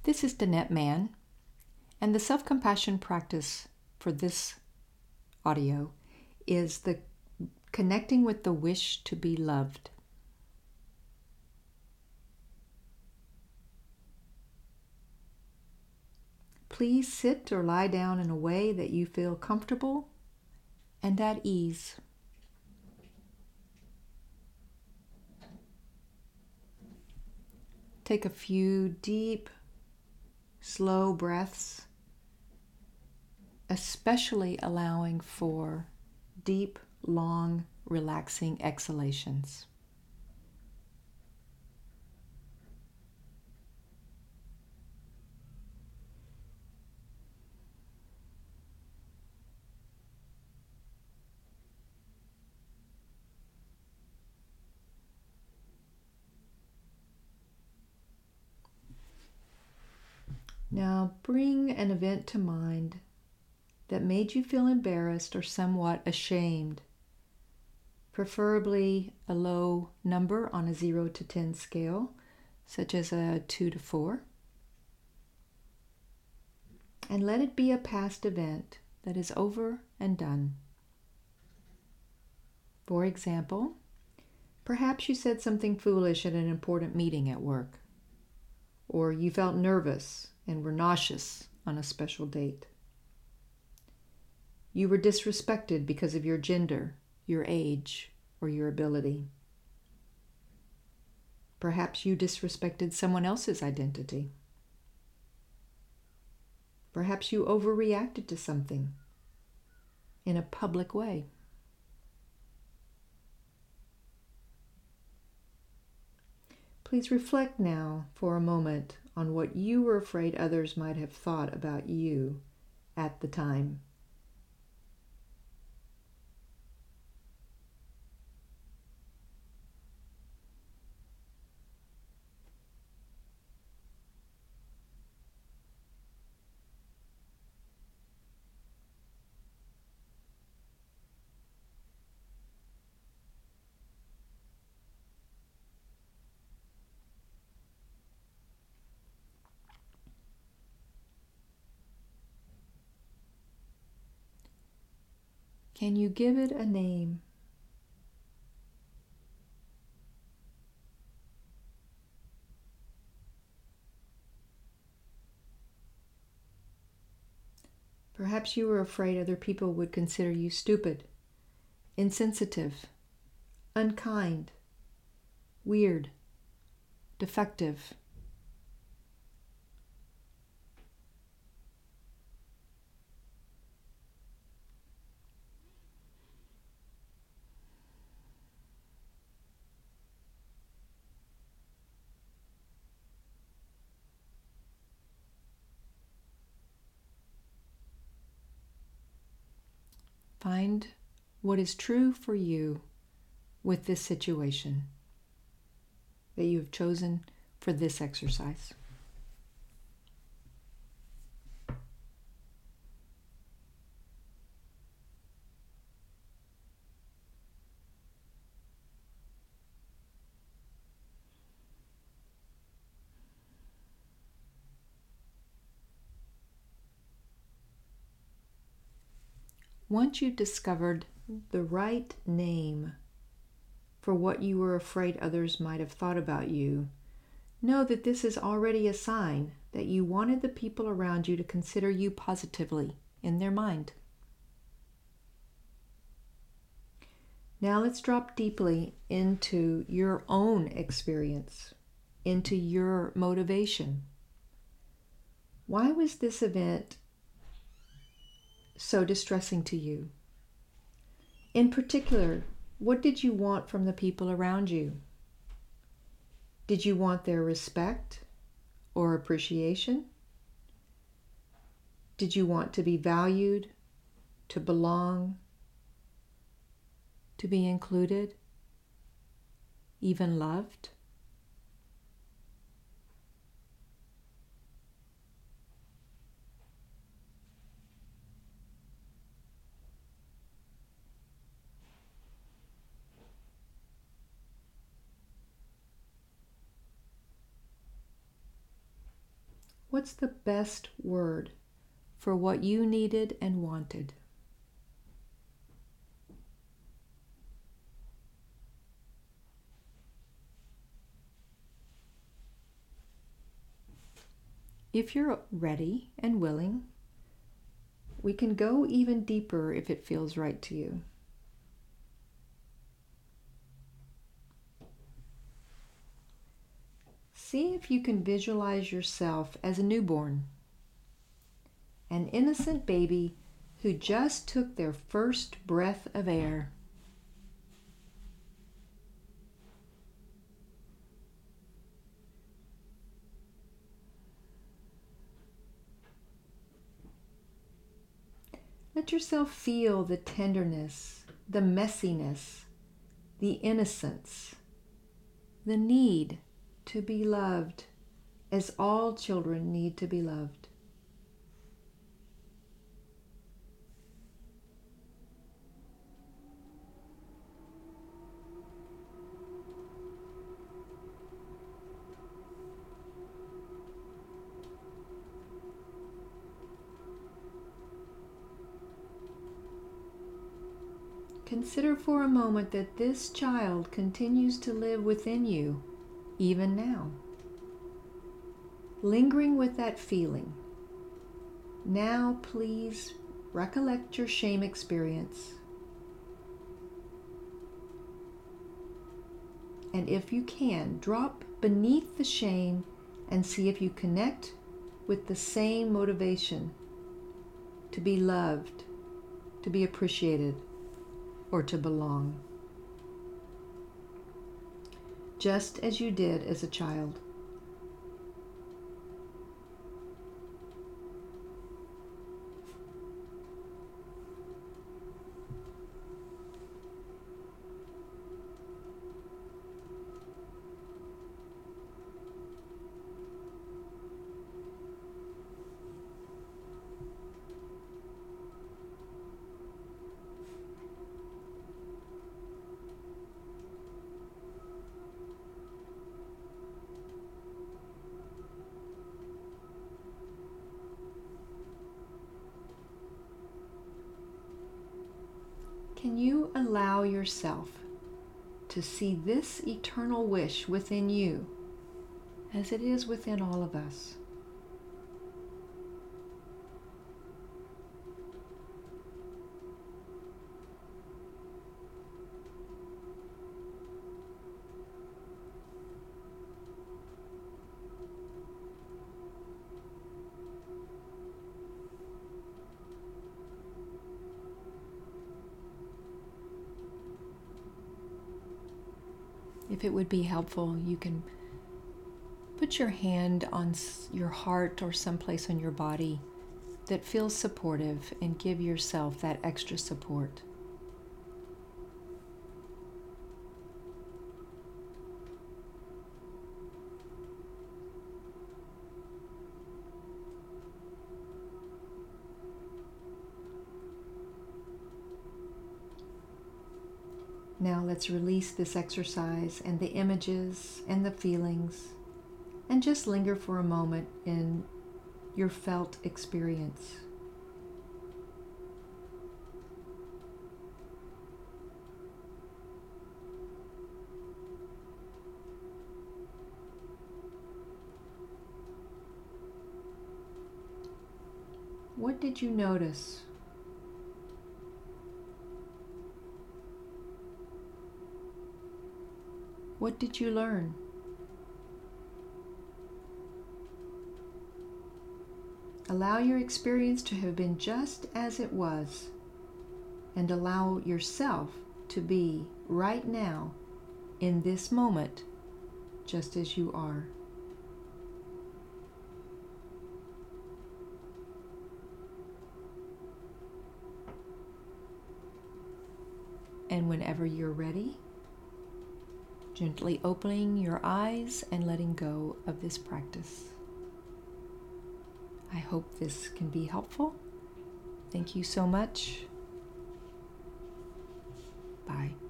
This is Danette Mann, and the self-compassion practice for this audio is the connecting with the wish to be loved. Please sit or lie down in a way that you feel comfortable and at ease. Take a few deep, slow breaths, especially allowing for deep, long, relaxing exhalations. Now bring an event to mind that made you feel embarrassed or somewhat ashamed, preferably a low number on a 0 to 10 scale, such as a 2 to 4. And let it be a past event that is over and done. For example, perhaps you said something foolish at an important meeting at work, or you felt nervous and were nauseous on a special date. You were disrespected because of your gender, your age, or your ability. Perhaps you disrespected someone else's identity. Perhaps you overreacted to something in a public way. Please reflect now for a moment on what you were afraid others might have thought about you at the time. Can you give it a name? Perhaps you were afraid other people would consider you stupid, insensitive, unkind, weird, defective. Find what is true for you with this situation that you have chosen for this exercise. Once you've discovered the right name for what you were afraid others might have thought about you, know that this is already a sign that you wanted the people around you to consider you positively in their mind. Now let's drop deeply into your own experience, into your motivation. Why was this event so distressing to you? In particular, what did you want from the people around you? Did you want their respect or appreciation? Did you want to be valued, to belong, to be included, even loved? What's the best word for what you needed and wanted? If you're ready and willing, we can go even deeper if it feels right to you. See if you can visualize yourself as a newborn, an innocent baby who just took their first breath of air. Let yourself feel the tenderness, the messiness, the innocence, the need to be loved as all children need to be loved. Consider for a moment that this child continues to live within you, even now. Lingering with that feeling, now please recollect your shame experience. And if you can, drop beneath the shame and see if you connect with the same motivation to be loved, to be appreciated, or to belong, just as you did as a child. Can you allow yourself to see this eternal wish within you as it is within all of us? If it would be helpful, you can put your hand on your heart or someplace on your body that feels supportive and give yourself that extra support. Now let's release this exercise and the images and the feelings and just linger for a moment in your felt experience. What did you notice? What did you learn? Allow your experience to have been just as it was, and allow yourself to be right now, in this moment, just as you are. And whenever you're ready, gently opening your eyes and letting go of this practice. I hope this can be helpful. Thank you so much. Bye.